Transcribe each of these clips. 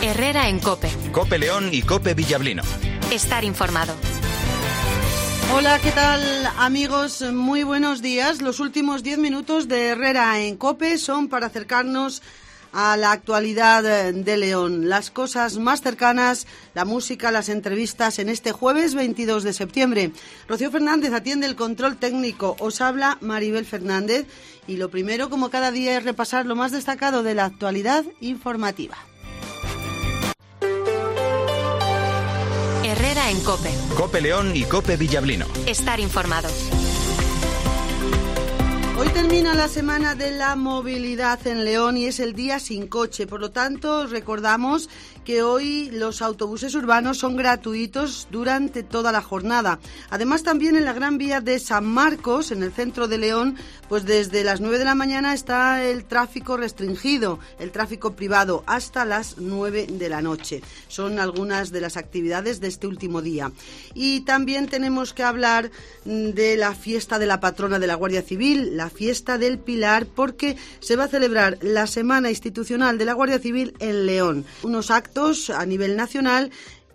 Herrera en COPE. COPE León y COPE Villablino. Estar informado. Hola, ¿qué tal, amigos? Muy buenos días. Los últimos 10 minutos de Herrera en COPE son para acercarnos a la actualidad de León. Las cosas más cercanas, la música, las entrevistas en este jueves 22 de septiembre. Rocío Fernández atiende el control técnico. Os habla Maribel Fernández y lo primero, como cada día, es repasar lo más destacado de la actualidad informativa. Herrera en COPE. COPE León y COPE Villablino. Estar informado. Hoy termina la semana de la movilidad en León y es el día sin coche. Por lo tanto, recordamos que hoy los autobuses urbanos son gratuitos durante toda la jornada. Además, también en la Gran Vía de San Marcos, en el centro de León, pues desde las 9 de la mañana está el tráfico restringido, el tráfico privado, hasta las 9 de la noche. Son algunas de las actividades de este último día. Y también tenemos que hablar de la fiesta de la patrona de la Guardia Civil, la fiesta del Pilar, porque se va a celebrar la Semana Institucional de la Guardia Civil en León. Unos actos a nivel nacional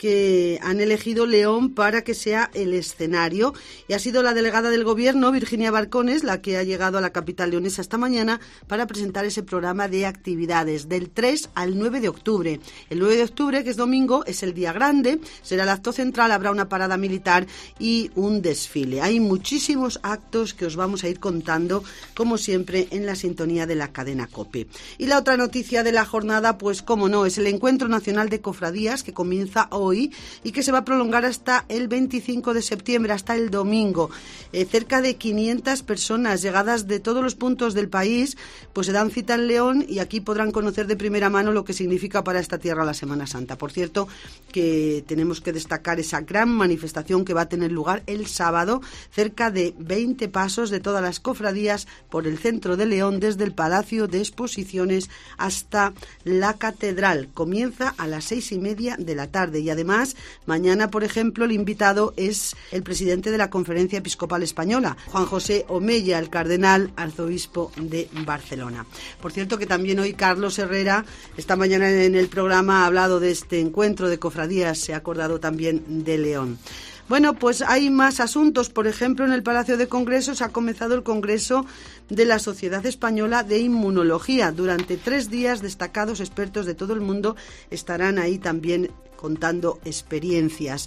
que han elegido León para que sea el escenario, y ha sido la delegada del Gobierno, Virginia Barcones, la que ha llegado a la capital leonesa esta mañana para presentar ese programa de actividades del 3 al 9 de octubre. El 9 de octubre, que es domingo, es el día grande, será el acto central, habrá una parada militar y un desfile. Hay muchísimos actos que os vamos a ir contando, como siempre, en la sintonía de la cadena COPE. Y la otra noticia de la jornada, pues cómo no, es el Encuentro Nacional de Cofradías, que comienza hoy y que se va a prolongar hasta el 25 de septiembre, hasta el domingo. Cerca de 500 personas llegadas de todos los puntos del país pues se dan cita en León y aquí podrán conocer de primera mano lo que significa para esta tierra la Semana Santa. Por cierto, que tenemos que destacar esa gran manifestación que va a tener lugar el sábado, cerca de 20 pasos de todas las cofradías por el centro de León, desde el Palacio de Exposiciones hasta la Catedral. Comienza a las 6:30 de la tarde y además, mañana, por ejemplo, el invitado es el presidente de la Conferencia Episcopal Española, Juan José Omella, el cardenal arzobispo de Barcelona. Por cierto, que también hoy Carlos Herrera, esta mañana en el programa, ha hablado de este encuentro de cofradías, se ha acordado también de León. Bueno, pues hay más asuntos. Por ejemplo, en el Palacio de Congresos ha comenzado el Congreso de la Sociedad Española de Inmunología. Durante 3 días, destacados expertos de todo el mundo estarán ahí también contando experiencias.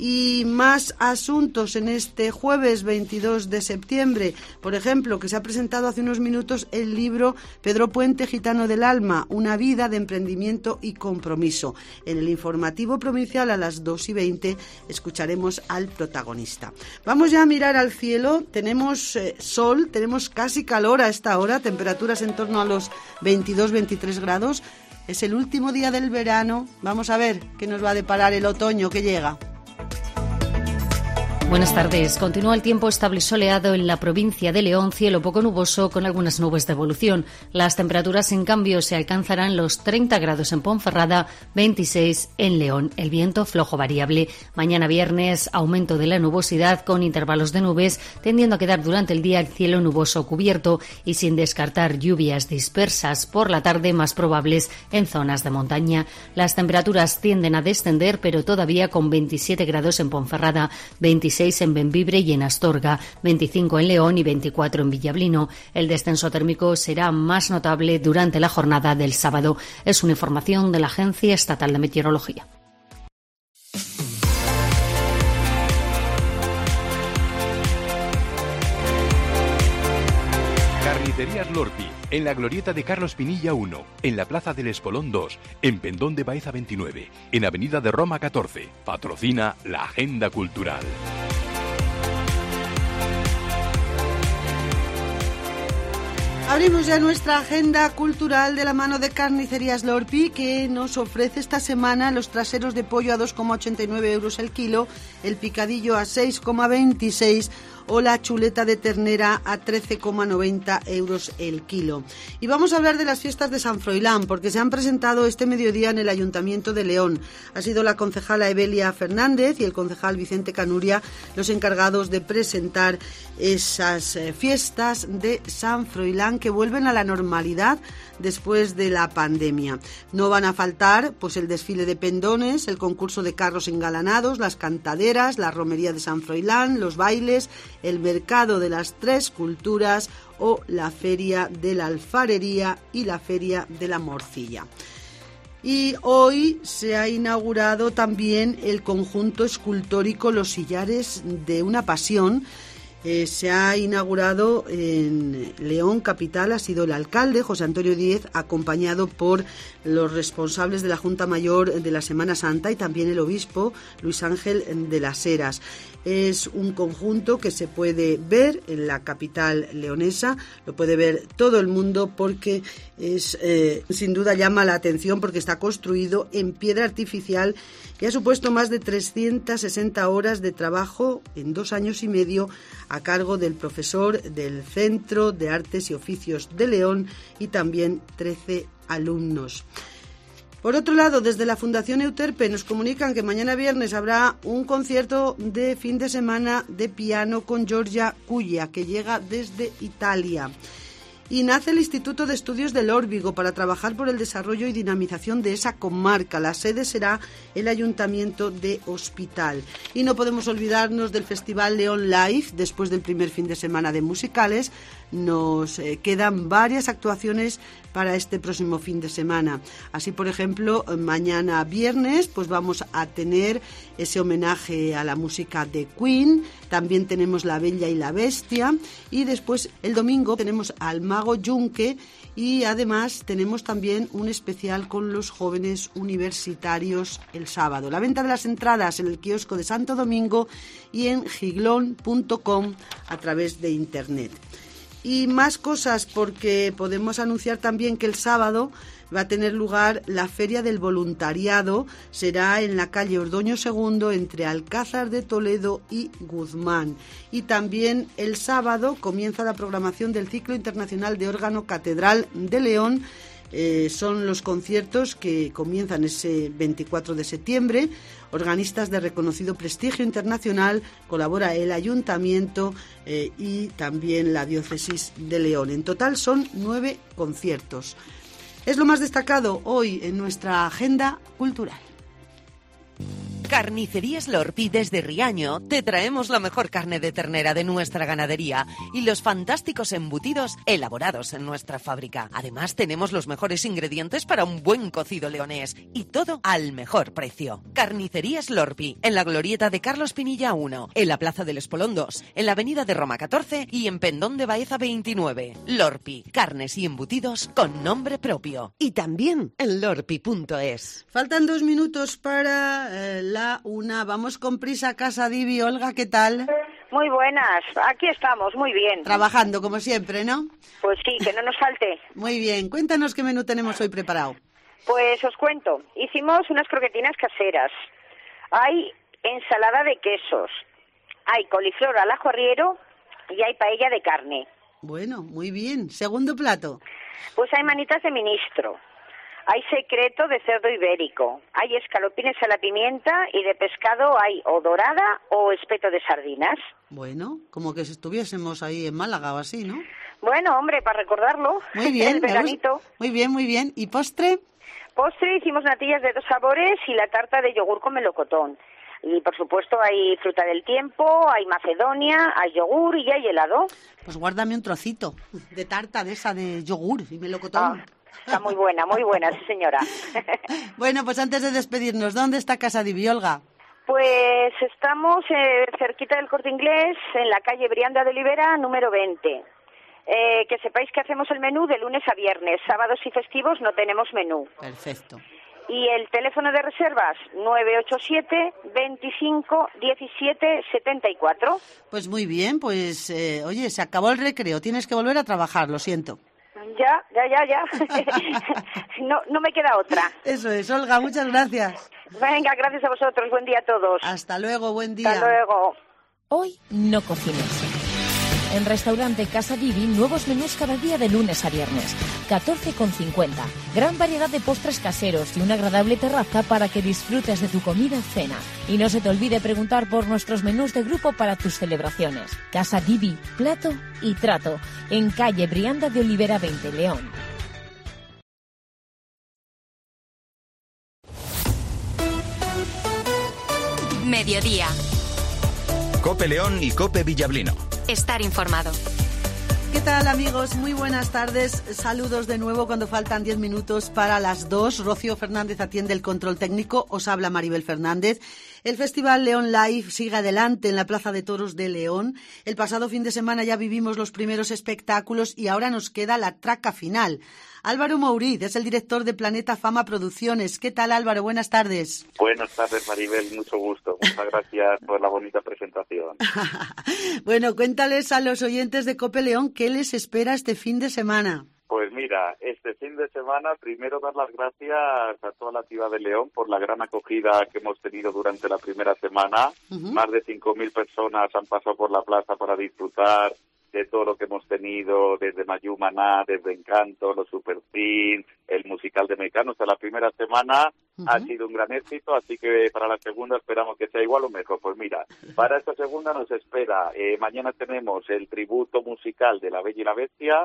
Y más asuntos en este jueves 22 de septiembre. Por ejemplo, que se ha presentado hace unos minutos el libro Pedro Puente, Gitano del Alma, una vida de emprendimiento y compromiso. En el informativo provincial a las 2:20 escucharemos al protagonista. Vamos ya a mirar al cielo. Tenemos sol, tenemos casi calor a esta hora, temperaturas en torno a los 22-23 grados. Es el último día del verano. Vamos a ver qué nos va a deparar el otoño que llega. Buenas tardes. Continúa el tiempo estable y soleado en la provincia de León, cielo poco nuboso con algunas nubes de evolución. Las temperaturas, en cambio, se alcanzarán los 30 grados en Ponferrada, 26 en León. El viento flojo variable. Mañana viernes, aumento de la nubosidad con intervalos de nubes, tendiendo a quedar durante el día el cielo nuboso cubierto y sin descartar lluvias dispersas por la tarde más probables en zonas de montaña. Las temperaturas tienden a descender, pero todavía con 27 grados en Ponferrada, 26 en Bembibre y en Astorga, 25 en León y 24 en Villablino. El descenso térmico será más notable durante la jornada del sábado. Es una información de la Agencia Estatal de Meteorología. Carnicerías Lorpi, en la glorieta de Carlos Pinilla 1, en la Plaza del Espolón 2, en Pendón de Baeza 29, en Avenida de Roma 14. Patrocina la Agenda Cultural. Abrimos ya nuestra agenda cultural de la mano de Carnicerías Lorpi, que nos ofrece esta semana los traseros de pollo a 2,89 euros el kilo, el picadillo a 6,26 o la chuleta de ternera a 13,90 euros el kilo. Y vamos a hablar de las fiestas de San Froilán, porque se han presentado este mediodía en el Ayuntamiento de León. Ha sido la concejala Evelia Fernández y el concejal Vicente Canuria los encargados de presentar esas fiestas de San Froilán que vuelven a la normalidad después de la pandemia. No van a faltar pues el desfile de pendones, el concurso de carros engalanados, las cantaderas, la romería de San Froilán, los bailes, el mercado de las tres culturas o la feria de la alfarería y la feria de la morcilla. Y hoy se ha inaugurado también el conjunto escultórico Los Sillares de una Pasión. Se ha inaugurado en León capital, ha sido el alcalde José Antonio Díez, acompañado por los responsables de la Junta Mayor de la Semana Santa y también el obispo Luis Ángel de las Heras. Es un conjunto que se puede ver en la capital leonesa, lo puede ver todo el mundo porque es sin duda llama la atención porque está construido en piedra artificial y ha supuesto más de 360 horas de trabajo en 2 años y medio a cargo del profesor del Centro de Artes y Oficios de León y también 13 alumnos. Por otro lado, desde la Fundación Euterpe nos comunican que mañana viernes habrá un concierto de fin de semana de piano con Giorgia Culla, que llega desde Italia. Y nace el Instituto de Estudios del Órbigo para trabajar por el desarrollo y dinamización de esa comarca. La sede será el Ayuntamiento de Hospital. Y no podemos olvidarnos del Festival León Live. Después del primer fin de semana de musicales, nos quedan varias actuaciones para este próximo fin de semana. Así, por ejemplo, mañana viernes pues vamos a tener ese homenaje a la música de Queen. También tenemos La Bella y la Bestia. Y después, el domingo, tenemos al Mago Yunque. Y además tenemos también un especial con los jóvenes universitarios el sábado. La venta de las entradas en el kiosco de Santo Domingo y en giglón.com a través de internet. Y más cosas porque podemos anunciar también que el sábado va a tener lugar la Feria del Voluntariado. Será en la calle Ordoño II entre Alcázar de Toledo y Guzmán. Y también el sábado comienza la programación del Ciclo Internacional de Órgano Catedral de León. Son los conciertos que comienzan ese 24 de septiembre. Organistas de reconocido prestigio internacional, colabora el Ayuntamiento y también la Diócesis de León. En total son 9 conciertos. Es lo más destacado hoy en nuestra agenda cultural. Carnicerías Lorpi desde Riaño te traemos la mejor carne de ternera de nuestra ganadería y los fantásticos embutidos elaborados en nuestra fábrica. Además tenemos los mejores ingredientes para un buen cocido leonés y todo al mejor precio. Carnicerías Lorpi en la glorieta de Carlos Pinilla 1, en la Plaza del Espolón 2, en la Avenida de Roma 14 y en Pendón de Baeza 29. Lorpi, carnes y embutidos con nombre propio. Y también en lorpi.es. Faltan 2 minutos para la una. Vamos con prisa a casa, Divi. Olga, ¿qué tal? Muy buenas, aquí estamos, muy bien. Trabajando, como siempre, ¿no? Pues sí, que no nos falte. Muy bien, cuéntanos qué menú tenemos hoy preparado. Pues os cuento, hicimos unas croquetinas caseras. Hay ensalada de quesos, hay coliflor al ajo arriero y hay paella de carne. Bueno, muy bien. Segundo plato. Pues hay manitas de ministro. Hay secreto de cerdo ibérico, hay escalopines a la pimienta y de pescado hay o dorada o espeto de sardinas. Bueno, como que si estuviésemos ahí en Málaga o así, ¿no? Bueno, hombre, para recordarlo. Muy bien. El veranito. Muy bien, muy bien. ¿Y postre? Postre hicimos natillas de 2 sabores y la tarta de yogur con melocotón. Y por supuesto hay fruta del tiempo, hay macedonia, hay yogur y hay helado. Pues guárdame un trocito de tarta de esa de yogur y melocotón. Está muy buena, sí señora. Bueno, pues antes de despedirnos, ¿dónde está Casa Divi, Olga? Pues estamos cerquita del Corte Inglés, en la calle Brianda de Olivera, número 20. Que sepáis que hacemos el menú de lunes a viernes, sábados y festivos no tenemos menú. Perfecto. Y el teléfono de reservas, 987 25 17 74. Pues muy bien, pues oye, se acabó el recreo, tienes que volver a trabajar, lo siento. Ya. No me queda otra. Eso es, Olga, muchas gracias. Venga, gracias a vosotros, buen día a todos. Hasta luego, buen día. Hasta luego. Hoy no cocines. En Restaurante Casa Divi, nuevos menús cada día de lunes a viernes. 14,50. Gran variedad de postres caseros y una agradable terraza para que disfrutes de tu comida o cena. Y no se te olvide preguntar por nuestros menús de grupo para tus celebraciones. Casa Divi, plato y trato. En calle Brianda de Olivera 20, León. Mediodía. Cope León y Cope Villablino. Estar informado. ¿Qué tal, amigos? Muy buenas tardes. Saludos de nuevo cuando faltan 10 minutos para las 2. Rocío Fernández atiende el control técnico. Os habla Maribel Fernández. El Festival León Live sigue adelante en la Plaza de Toros de León. El pasado fin de semana ya vivimos los primeros espectáculos y ahora nos queda la traca final. Álvaro Mouriz es el director de Planeta Fama Producciones. ¿Qué tal, Álvaro? Buenas tardes. Buenas tardes, Maribel. Mucho gusto. Muchas gracias por la bonita presentación. Bueno, cuéntales a los oyentes de Cope León qué les espera este fin de semana. Pues mira, este fin de semana primero dar las gracias a toda la ciudad de León por la gran acogida que hemos tenido durante la primera semana. Más de 5.000 personas han pasado por la plaza para disfrutar de todo lo que hemos tenido, desde Mayú Maná, desde Encanto, los Superfin, el musical de Mecano. O sea, la primera semana ha sido un gran éxito, así que para la segunda esperamos que sea igual o mejor. Pues mira, para esta segunda nos espera, mañana tenemos el tributo musical de La Bella y la Bestia,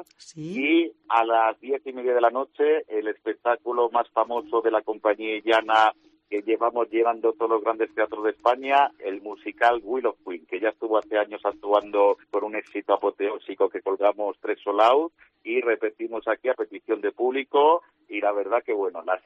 y a las 10:30 de la noche el espectáculo más famoso de la compañía Illana que llevamos llevando todos los grandes teatros de España, el musical Will of Queen, que ya estuvo hace años actuando por un éxito apoteósico que colgamos 3 sold out y repetimos aquí a petición de público, y la verdad que bueno, la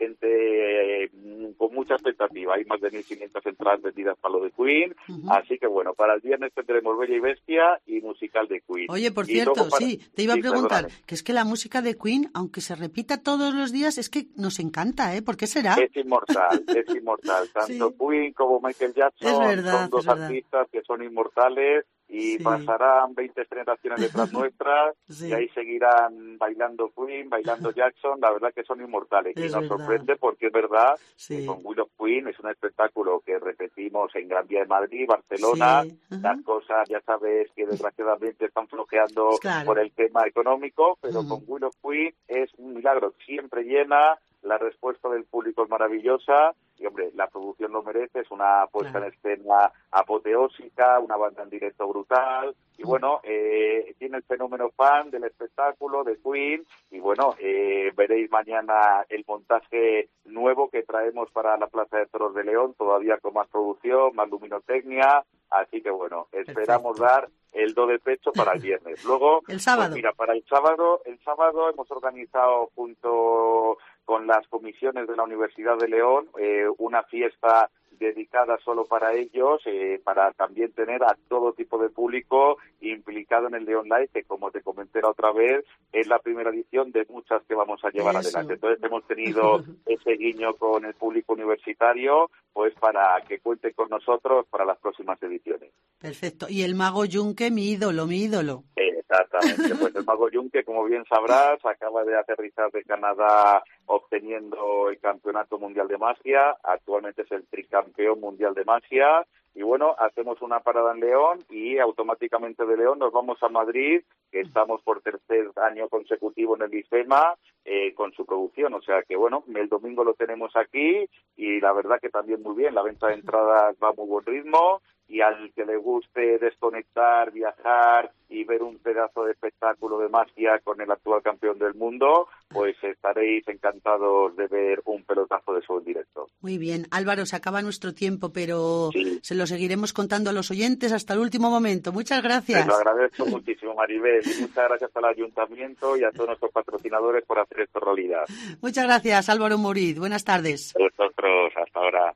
gente con mucha expectativa, hay más de 1.500 entradas vendidas para lo de Queen, así que bueno, para el viernes tendremos Bella y Bestia y musical de Queen. Oye, por cierto, te iba a preguntar, que es que la música de Queen, aunque se repita todos los días, es que nos encanta, ¿eh? ¿Por qué será? Es inmortal, es inmortal, tanto Queen como Michael Jackson son dos artistas que son inmortales y pasarán 20 generaciones detrás nuestras y ahí seguirán bailando Queen, bailando Jackson, la verdad que son inmortales y nos sorprende porque es verdad que con Will of Queen es un espectáculo que repetimos en Gran Vía de Madrid, Barcelona, las cosas ya sabes que desgraciadamente están flojeando por el tema económico, pero con Will of Queen es un milagro, siempre llena, la respuesta del público es maravillosa y, hombre, la producción lo merece, es una puesta en escena apoteósica, una banda en directo brutal y, bueno, tiene el fenómeno fan del espectáculo de Queen y, bueno, veréis mañana el montaje nuevo que traemos para la Plaza de Toros de León, todavía con más producción, más luminotecnia, así que, bueno, esperamos dar el do de pecho para el viernes. Luego, el sábado. Pues mira, para el sábado hemos organizado junto con las comisiones de la Universidad de León una fiesta dedicada solo para ellos, para también tener a todo tipo de público implicado en el León Live, que como te comenté la otra vez, es la primera edición de muchas que vamos a llevar adelante. Entonces hemos tenido ese guiño con el público universitario, pues para que cuente con nosotros para las próximas ediciones. Perfecto. Y el Mago Junque, mi ídolo. Exactamente. Pues el Mago Junque, como bien sabrás, acaba de aterrizar de Canadá obteniendo el Campeonato Mundial de Magia. Actualmente es el tricampeón mundial de magia. Y bueno, hacemos una parada en León y automáticamente de León nos vamos a Madrid, que estamos por tercer año consecutivo en el IFEMA con su producción. O sea que bueno, el domingo lo tenemos aquí y la verdad que también muy bien. La venta de entradas va a muy buen ritmo y al que le guste desconectar, viajar y ver un pedazo de espectáculo de magia con el actual campeón del mundo, pues estaréis encantados de ver un pelotazo de show en directo. Muy bien. Álvaro, se acaba nuestro tiempo, pero se lo seguiremos contando a los oyentes hasta el último momento. Muchas gracias. Te lo agradezco muchísimo, Maribel, y muchas gracias al Ayuntamiento y a todos nuestros patrocinadores por hacer esto realidad. Muchas gracias, Álvaro Mouriz. Buenas tardes. A vosotros, hasta ahora.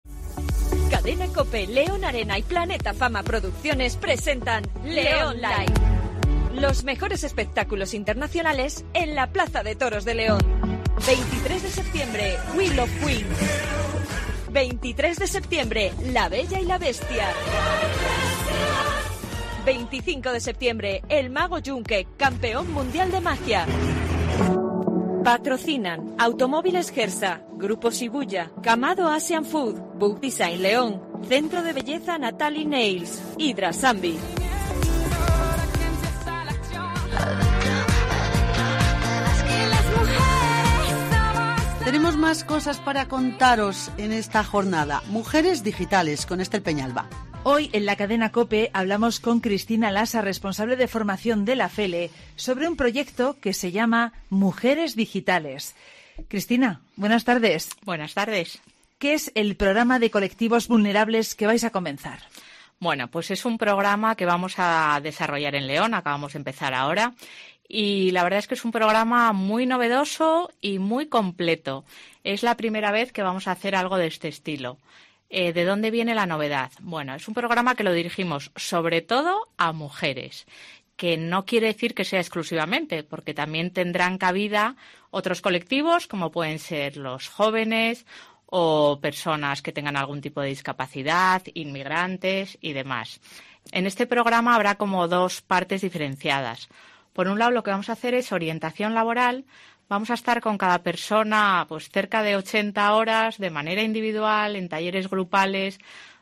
Cadena COPE, León Arena y Planeta Fama Producciones presentan León Live. Los mejores espectáculos internacionales en la Plaza de Toros de León. 23 de septiembre, Will of Queen. 23 de septiembre, La Bella y la Bestia. 25 de septiembre, El Mago Junque, campeón mundial de magia. Patrocinan Automóviles Gersa, Grupo Shibuya, Camado Asian Food, Book Design León, Centro de Belleza Natalie Nails, Hydra Zambi. Tenemos más cosas para contaros en esta jornada. Mujeres digitales con Estel Peñalba. Hoy en la cadena COPE hablamos con Cristina Lasa, responsable de formación de la FELE, sobre un proyecto que se llama Mujeres Digitales. Cristina, buenas tardes. Buenas tardes. ¿Qué es el programa de colectivos vulnerables que vais a comenzar? Bueno, pues es un programa que vamos a desarrollar en León, acabamos de empezar ahora, y la verdad es que es un programa muy novedoso y muy completo. Es la primera vez que vamos a hacer algo de este estilo. ¿De dónde viene la novedad? Bueno, es un programa que lo dirigimos sobre todo a mujeres, que no quiere decir que sea exclusivamente, porque también tendrán cabida otros colectivos, como pueden ser los jóvenes o personas que tengan algún tipo de discapacidad, inmigrantes y demás. En este programa habrá como dos partes diferenciadas. Por un lado, lo que vamos a hacer es orientación laboral. Vamos a estar con cada persona pues cerca de 80 horas de manera individual, en talleres grupales,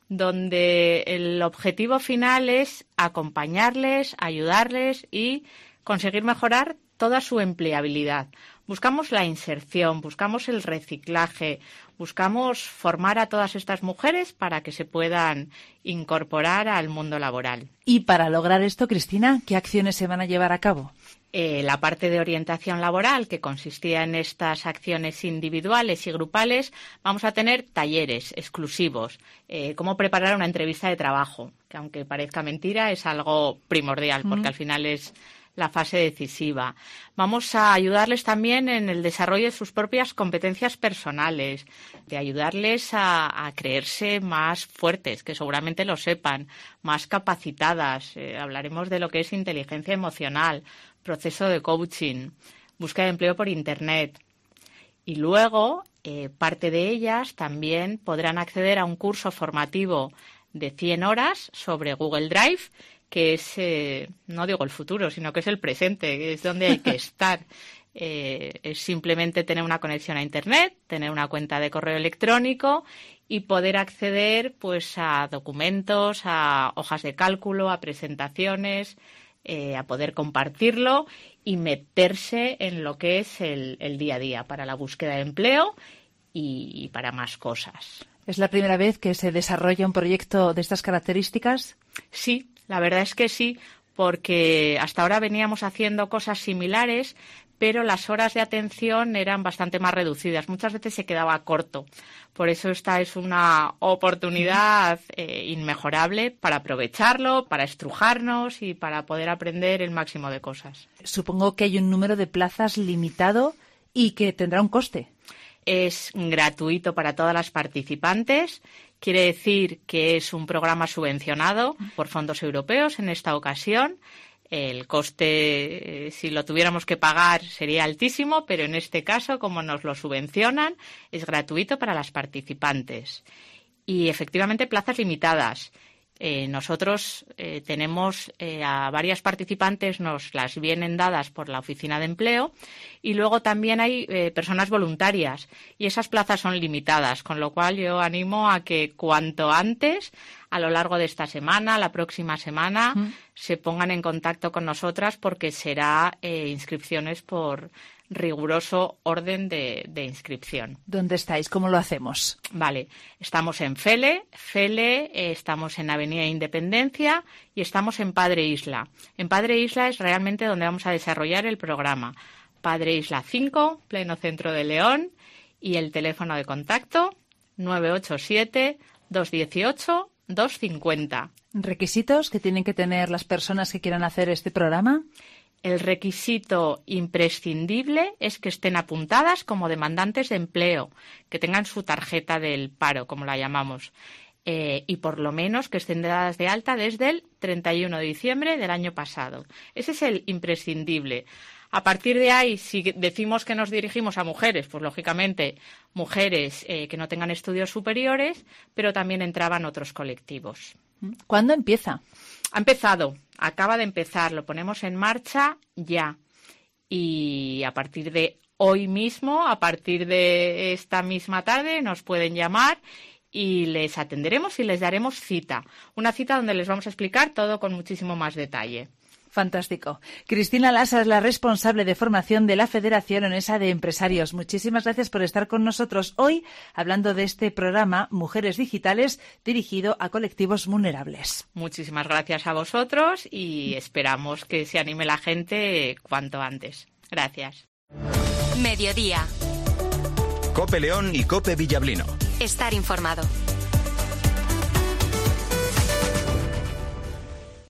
donde el objetivo final es acompañarles, ayudarles y conseguir mejorar toda su empleabilidad. Buscamos la inserción, buscamos el reciclaje, buscamos formar a todas estas mujeres para que se puedan incorporar al mundo laboral. Y para lograr esto, Cristina, ¿qué acciones se van a llevar a cabo? La parte de orientación laboral, que consistía en estas acciones individuales y grupales, vamos a tener talleres exclusivos, cómo preparar una entrevista de trabajo, que aunque parezca mentira es algo primordial, porque al final es la fase decisiva. Vamos a ayudarles también en el desarrollo de sus propias competencias personales, de ayudarles a creerse más fuertes, que seguramente lo sepan, más capacitadas. Hablaremos de lo que es inteligencia emocional, proceso de coaching, búsqueda de empleo por Internet. Y luego, parte de ellas también podrán acceder a un curso formativo de 100 horas sobre Google Drive, que es, no digo el futuro, sino que es el presente, que es donde hay que estar. Es simplemente tener una conexión a Internet, tener una cuenta de correo electrónico y poder acceder pues a documentos, a hojas de cálculo, a presentaciones, a poder compartirlo y meterse en lo que es el día a día para la búsqueda de empleo y para más cosas. ¿Es la primera vez que se desarrolla un proyecto de estas características? Sí, la verdad es que sí, porque hasta ahora veníamos haciendo cosas similares, pero las horas de atención eran bastante más reducidas. Muchas veces se quedaba corto. Por eso esta es una oportunidad inmejorable para aprovecharlo, para estrujarnos y para poder aprender el máximo de cosas. Supongo que hay un número de plazas limitado y que tendrá un coste. Es gratuito para todas las participantes. Quiere decir que es un programa subvencionado por fondos europeos en esta ocasión. El coste, si lo tuviéramos que pagar, sería altísimo, pero en este caso, como nos lo subvencionan, es gratuito para las participantes. Y efectivamente, plazas limitadas. Nosotros tenemos a varias participantes, nos las vienen dadas por la Oficina de Empleo y luego también hay personas voluntarias y esas plazas son limitadas, con lo cual yo animo a que cuanto antes, a lo largo de esta semana, la próxima semana, se pongan en contacto con nosotras porque será inscripciones por riguroso orden de inscripción. ¿Dónde estáis? ¿Cómo lo hacemos? Vale, estamos en FELE, estamos en Avenida Independencia y estamos en Padre Isla. En Padre Isla es realmente donde vamos a desarrollar el programa. Padre Isla 5, pleno centro de León, y el teléfono de contacto 987-218-250. ¿Requisitos que tienen que tener las personas que quieran hacer este programa? El requisito imprescindible es que estén apuntadas como demandantes de empleo, que tengan su tarjeta del paro, como la llamamos, y por lo menos que estén dadas de alta desde el 31 de diciembre del año pasado. Ese es el imprescindible. A partir de ahí, si decimos que nos dirigimos a mujeres, pues lógicamente mujeres que no tengan estudios superiores, pero también entraban otros colectivos. ¿Cuándo empieza? Ha empezado, acaba de empezar, lo ponemos en marcha ya. Y a partir de hoy mismo, a partir de esta misma tarde, nos pueden llamar y les atenderemos y les daremos cita. Una cita donde les vamos a explicar todo con muchísimo más detalle. Fantástico. Cristina Lasa es la responsable de formación de la Federación Leonesa de Empresarios. Muchísimas gracias por estar con nosotros hoy hablando de este programa Mujeres Digitales dirigido a colectivos vulnerables. Muchísimas gracias a vosotros y esperamos que se anime la gente cuanto antes. Gracias. Mediodía. COPE León y COPE Villablino. Estar informado.